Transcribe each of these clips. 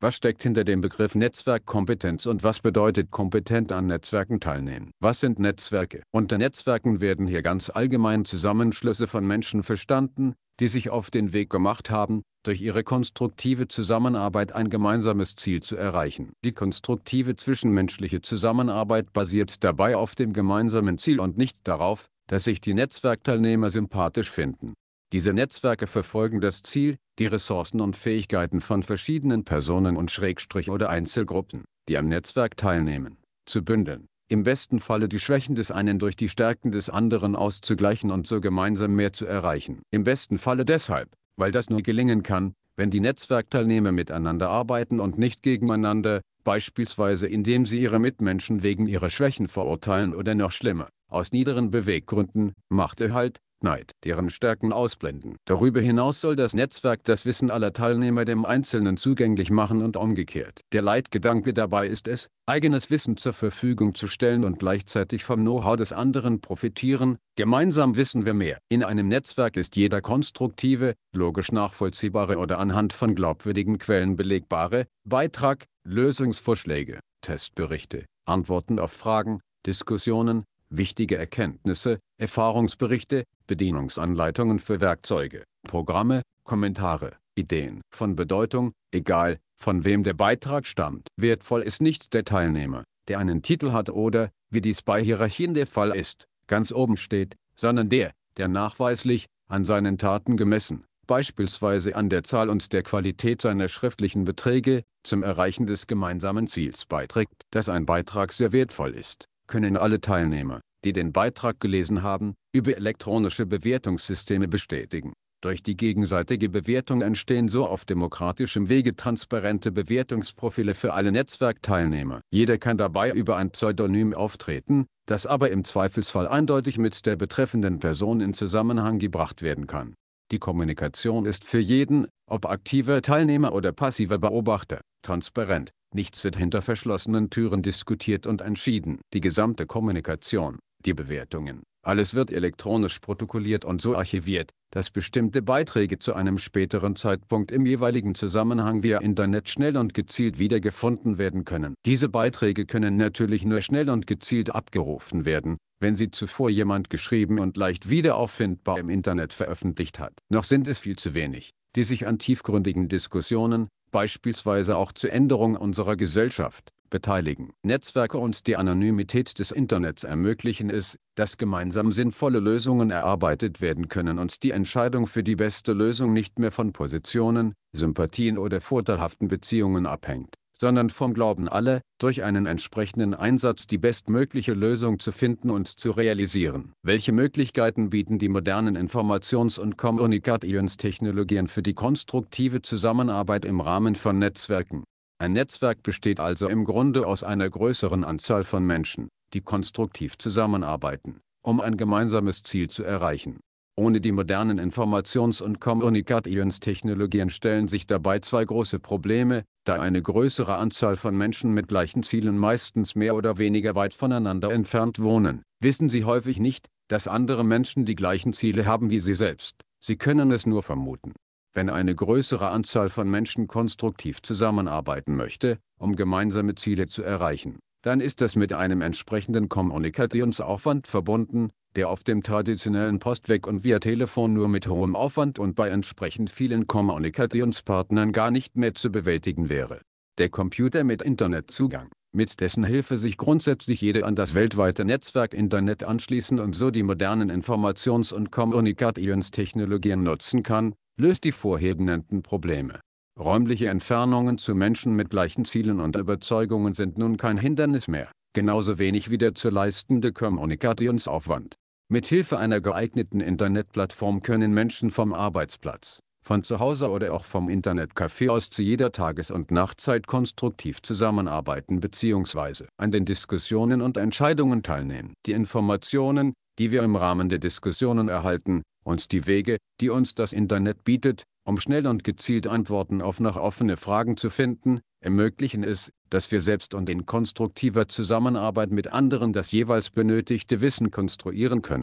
Was steckt hinter dem Begriff Netzwerkkompetenz und was bedeutet kompetent an Netzwerken teilnehmen? Was sind Netzwerke? Unter Netzwerken werden hier ganz allgemein Zusammenschlüsse von Menschen verstanden, die sich auf den Weg gemacht haben, durch ihre konstruktive Zusammenarbeit ein gemeinsames Ziel zu erreichen. Die konstruktive zwischenmenschliche Zusammenarbeit basiert dabei auf dem gemeinsamen Ziel und nicht darauf, dass sich die Netzwerkteilnehmer sympathisch finden. Diese Netzwerke verfolgen das Ziel, die Ressourcen und Fähigkeiten von verschiedenen Personen und oder Einzelgruppen, die am Netzwerk teilnehmen, zu bündeln. Im besten Falle die Schwächen des einen durch die Stärken des anderen auszugleichen und so gemeinsam mehr zu erreichen. Im besten Falle deshalb, weil das nur gelingen kann, wenn die Netzwerkteilnehmer miteinander arbeiten und nicht gegeneinander, beispielsweise indem sie ihre Mitmenschen wegen ihrer Schwächen verurteilen oder noch schlimmer, aus niederen Beweggründen, Machterhalt, Neid, deren Stärken ausblenden. Darüber hinaus soll das Netzwerk das Wissen aller Teilnehmer dem Einzelnen zugänglich machen und umgekehrt. Der Leitgedanke dabei ist es, eigenes Wissen zur Verfügung zu stellen und gleichzeitig vom Know-how des anderen profitieren. Gemeinsam wissen wir mehr. In einem Netzwerk ist jeder konstruktive, logisch nachvollziehbare oder anhand von glaubwürdigen Quellen belegbare Beitrag, Lösungsvorschläge, Testberichte, Antworten auf Fragen, Diskussionen, wichtige Erkenntnisse, Erfahrungsberichte, Bedienungsanleitungen für Werkzeuge, Programme, Kommentare, Ideen von Bedeutung, egal, von wem der Beitrag stammt. Wertvoll ist nicht der Teilnehmer, der einen Titel hat oder, wie dies bei Hierarchien der Fall ist, ganz oben steht, sondern der nachweislich, an seinen Taten gemessen, beispielsweise an der Zahl und der Qualität seiner schriftlichen Beträge, zum Erreichen des gemeinsamen Ziels beiträgt. Dass ein Beitrag sehr wertvoll ist, können alle Teilnehmer, die den Beitrag gelesen haben, über elektronische Bewertungssysteme bestätigen. Durch die gegenseitige Bewertung entstehen so auf demokratischem Wege transparente Bewertungsprofile für alle Netzwerkteilnehmer. Jeder kann dabei über ein Pseudonym auftreten, das aber im Zweifelsfall eindeutig mit der betreffenden Person in Zusammenhang gebracht werden kann. Die Kommunikation ist für jeden, ob aktiver Teilnehmer oder passiver Beobachter, transparent. Nichts wird hinter verschlossenen Türen diskutiert und entschieden. Die gesamte Kommunikation, die Bewertungen, alles wird elektronisch protokolliert und so archiviert, dass bestimmte Beiträge zu einem späteren Zeitpunkt im jeweiligen Zusammenhang via Internet schnell und gezielt wiedergefunden werden können. Diese Beiträge können natürlich nur schnell und gezielt abgerufen werden, wenn sie zuvor jemand geschrieben und leicht wiederauffindbar im Internet veröffentlicht hat. Noch sind es viel zu wenig, die sich an tiefgründigen Diskussionen, beispielsweise auch zur Änderung unserer Gesellschaft, beteiligen. Netzwerke und die Anonymität des Internets ermöglichen es, dass gemeinsam sinnvolle Lösungen erarbeitet werden können und die Entscheidung für die beste Lösung nicht mehr von Positionen, Sympathien oder vorteilhaften Beziehungen abhängt, sondern vom Glauben aller, durch einen entsprechenden Einsatz die bestmögliche Lösung zu finden und zu realisieren. Welche Möglichkeiten bieten die modernen Informations- und Kommunikationstechnologien für die konstruktive Zusammenarbeit im Rahmen von Netzwerken? Ein Netzwerk besteht also im Grunde aus einer größeren Anzahl von Menschen, die konstruktiv zusammenarbeiten, um ein gemeinsames Ziel zu erreichen. Ohne die modernen Informations- und Kommunikationstechnologien stellen sich dabei zwei große Probleme, da eine größere Anzahl von Menschen mit gleichen Zielen meistens mehr oder weniger weit voneinander entfernt wohnen. Wissen sie häufig nicht, dass andere Menschen die gleichen Ziele haben wie sie selbst. Sie können es nur vermuten. Wenn eine größere Anzahl von Menschen konstruktiv zusammenarbeiten möchte, um gemeinsame Ziele zu erreichen, dann ist das mit einem entsprechenden Kommunikationsaufwand verbunden, der auf dem traditionellen Postweg und via Telefon nur mit hohem Aufwand und bei entsprechend vielen Kommunikationspartnern gar nicht mehr zu bewältigen wäre. Der Computer mit Internetzugang, mit dessen Hilfe sich grundsätzlich jeder an das weltweite Netzwerk Internet anschließen und so die modernen Informations- und Kommunikationstechnologien nutzen kann, löst die vorher genannten Probleme. Räumliche Entfernungen zu Menschen mit gleichen Zielen und Überzeugungen sind nun kein Hindernis mehr, genauso wenig wie der zu leistende Kommunikationsaufwand. Mit Hilfe einer geeigneten Internetplattform können Menschen vom Arbeitsplatz, von zu Hause oder auch vom Internetcafé aus zu jeder Tages- und Nachtzeit konstruktiv zusammenarbeiten bzw. an den Diskussionen und Entscheidungen teilnehmen. Die Informationen, die wir im Rahmen der Diskussionen erhalten, und die Wege, die uns das Internet bietet, um schnell und gezielt Antworten auf noch offene Fragen zu finden, ermöglichen es, dass wir selbst und in konstruktiver Zusammenarbeit mit anderen das jeweils benötigte Wissen konstruieren können.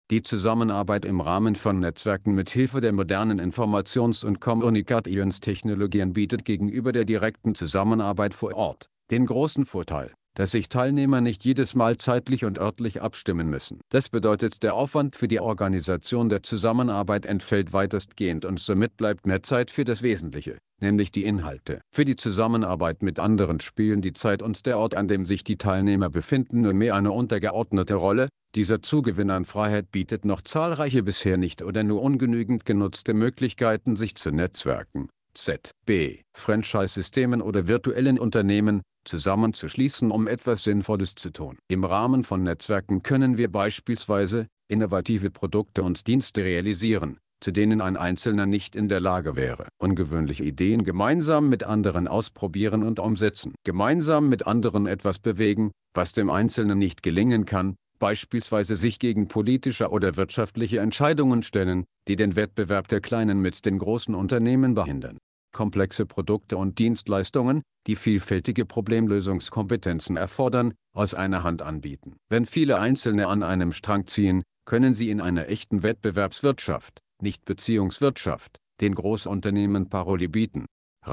Die Zusammenarbeit im Rahmen von Netzwerken mit Hilfe der modernen Informations- und Kommunikationstechnologien bietet gegenüber der direkten Zusammenarbeit vor Ort den großen Vorteil, dass sich Teilnehmer nicht jedes Mal zeitlich und örtlich abstimmen müssen. Das bedeutet, der Aufwand für die Organisation der Zusammenarbeit entfällt weitestgehend und somit bleibt mehr Zeit für das Wesentliche, nämlich die Inhalte. Für die Zusammenarbeit mit anderen spielen die Zeit und der Ort, an dem sich die Teilnehmer befinden, nur mehr eine untergeordnete Rolle. Dieser Zugewinn an Freiheit bietet noch zahlreiche bisher nicht oder nur ungenügend genutzte Möglichkeiten, sich zu Netzwerken, z.B. Franchise-Systemen oder virtuellen Unternehmen zusammenzuschließen, um etwas Sinnvolles zu tun. Im Rahmen von Netzwerken können wir beispielsweise innovative Produkte und Dienste realisieren, zu denen ein Einzelner nicht in der Lage wäre. Ungewöhnliche Ideen gemeinsam mit anderen ausprobieren und umsetzen. Gemeinsam mit anderen etwas bewegen, was dem Einzelnen nicht gelingen kann, beispielsweise sich gegen politische oder wirtschaftliche Entscheidungen stellen, die den Wettbewerb der kleinen mit den großen Unternehmen behindern. Komplexe Produkte und Dienstleistungen, die vielfältige Problemlösungskompetenzen erfordern, aus einer Hand anbieten. Wenn viele Einzelne an einem Strang ziehen, können sie in einer echten Wettbewerbswirtschaft, nicht Beziehungswirtschaft, den Großunternehmen Paroli bieten.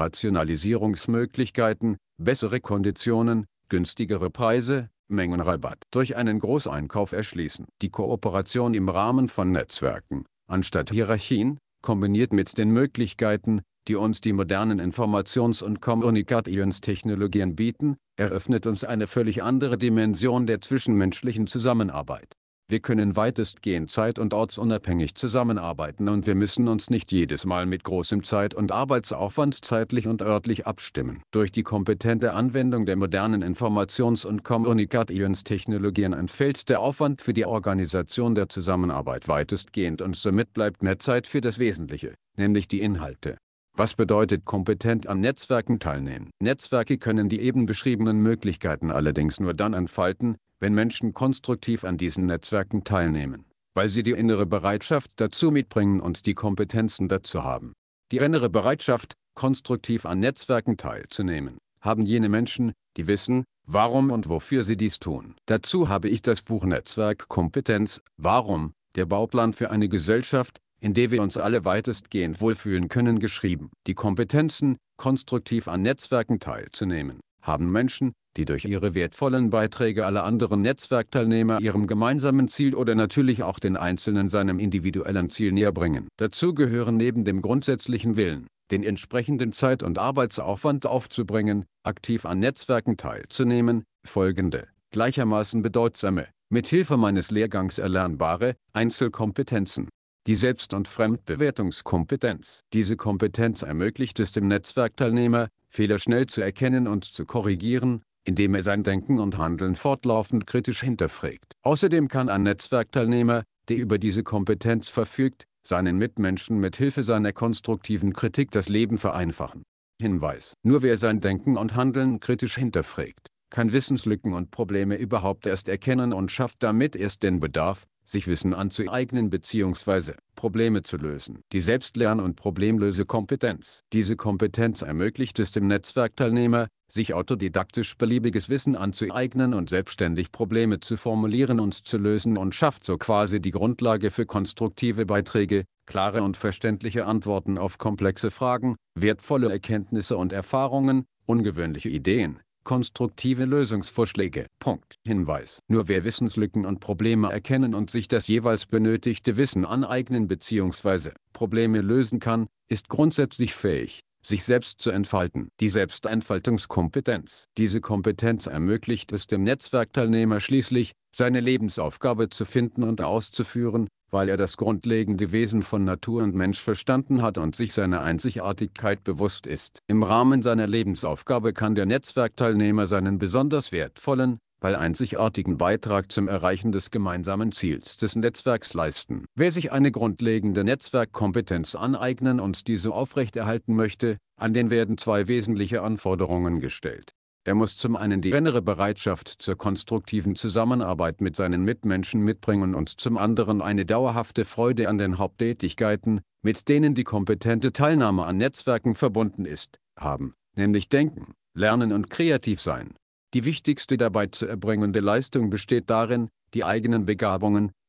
Rationalisierungsmöglichkeiten, bessere Konditionen, günstigere Preise, Mengenrabatt durch einen Großeinkauf erschließen. Die Kooperation im Rahmen von Netzwerken, anstatt Hierarchien, kombiniert mit den Möglichkeiten, die uns die modernen Informations- und Kommunikationstechnologien bieten, eröffnet uns eine völlig andere Dimension der zwischenmenschlichen Zusammenarbeit. Wir können weitestgehend zeit- und ortsunabhängig zusammenarbeiten und wir müssen uns nicht jedes Mal mit großem Zeit- und Arbeitsaufwand zeitlich und örtlich abstimmen. Durch die kompetente Anwendung der modernen Informations- und Kommunikationstechnologien entfällt der Aufwand für die Organisation der Zusammenarbeit weitestgehend und somit bleibt mehr Zeit für das Wesentliche, nämlich die Inhalte. Was bedeutet kompetent an Netzwerken teilnehmen? Netzwerke können die eben beschriebenen Möglichkeiten allerdings nur dann entfalten, wenn Menschen konstruktiv an diesen Netzwerken teilnehmen, weil sie die innere Bereitschaft dazu mitbringen und die Kompetenzen dazu haben. Die innere Bereitschaft, konstruktiv an Netzwerken teilzunehmen, haben jene Menschen, die wissen, warum und wofür sie dies tun. Dazu habe ich das Buch Netzwerkkompetenz, Warum? Der Bauplan für eine Gesellschaft, in der wir uns alle weitestgehend wohlfühlen können, geschrieben. Die Kompetenzen, konstruktiv an Netzwerken teilzunehmen, haben Menschen, die durch ihre wertvollen Beiträge alle anderen Netzwerkteilnehmer ihrem gemeinsamen Ziel oder natürlich auch den Einzelnen seinem individuellen Ziel näher bringen. Dazu gehören neben dem grundsätzlichen Willen, den entsprechenden Zeit- und Arbeitsaufwand aufzubringen, aktiv an Netzwerken teilzunehmen, folgende, gleichermaßen bedeutsame, mit Hilfe meines Lehrgangs erlernbare Einzelkompetenzen. Die Selbst- und Fremdbewertungskompetenz. Diese Kompetenz ermöglicht es dem Netzwerkteilnehmer, Fehler schnell zu erkennen und zu korrigieren, indem er sein Denken und Handeln fortlaufend kritisch hinterfragt. Außerdem kann ein Netzwerkteilnehmer, der über diese Kompetenz verfügt, seinen Mitmenschen mit Hilfe seiner konstruktiven Kritik das Leben vereinfachen. Hinweis: Nur wer sein Denken und Handeln kritisch hinterfragt, kann Wissenslücken und Probleme überhaupt erst erkennen und schafft damit erst den Bedarf, sich Wissen anzueignen bzw. Probleme zu lösen. Die Selbstlern- und Problemlösekompetenz. Diese Kompetenz ermöglicht es dem Netzwerkteilnehmer, sich autodidaktisch beliebiges Wissen anzueignen und selbstständig Probleme zu formulieren und zu lösen und schafft so quasi die Grundlage für konstruktive Beiträge, klare und verständliche Antworten auf komplexe Fragen, wertvolle Erkenntnisse und Erfahrungen, ungewöhnliche Ideen, konstruktive Lösungsvorschläge. Punkt. Hinweis: Nur wer Wissenslücken und Probleme erkennen und sich das jeweils benötigte Wissen aneignen bzw. Probleme lösen kann, ist grundsätzlich fähig, sich selbst zu entfalten. Die Selbstentfaltungskompetenz. Diese Kompetenz ermöglicht es dem Netzwerkteilnehmer schließlich, seine Lebensaufgabe zu finden und auszuführen, weil er das grundlegende Wesen von Natur und Mensch verstanden hat und sich seiner Einzigartigkeit bewusst ist. Im Rahmen seiner Lebensaufgabe kann der Netzwerkteilnehmer seinen besonders wertvollen, weil einzigartigen Beitrag zum Erreichen des gemeinsamen Ziels des Netzwerks leisten. Wer sich eine grundlegende Netzwerkkompetenz aneignen und diese aufrechterhalten möchte, an den werden zwei wesentliche Anforderungen gestellt. Er muss zum einen die innere Bereitschaft zur konstruktiven Zusammenarbeit mit seinen Mitmenschen mitbringen und zum anderen eine dauerhafte Freude an den Haupttätigkeiten, mit denen die kompetente Teilnahme an Netzwerken verbunden ist, haben, nämlich denken, lernen und kreativ sein. Die wichtigste dabei zu erbringende Leistung besteht darin, die eigenen Begabungen,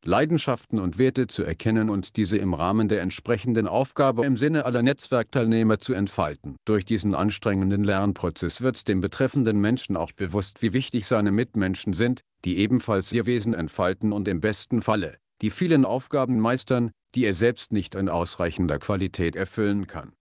Leidenschaften und Werte zu erkennen und diese im Rahmen der entsprechenden Aufgabe im Sinne aller Netzwerkteilnehmer zu entfalten. Durch diesen anstrengenden Lernprozess wird dem betreffenden Menschen auch bewusst, wie wichtig seine Mitmenschen sind, die ebenfalls ihr Wesen entfalten und im besten Falle die vielen Aufgaben meistern, die er selbst nicht in ausreichender Qualität erfüllen kann.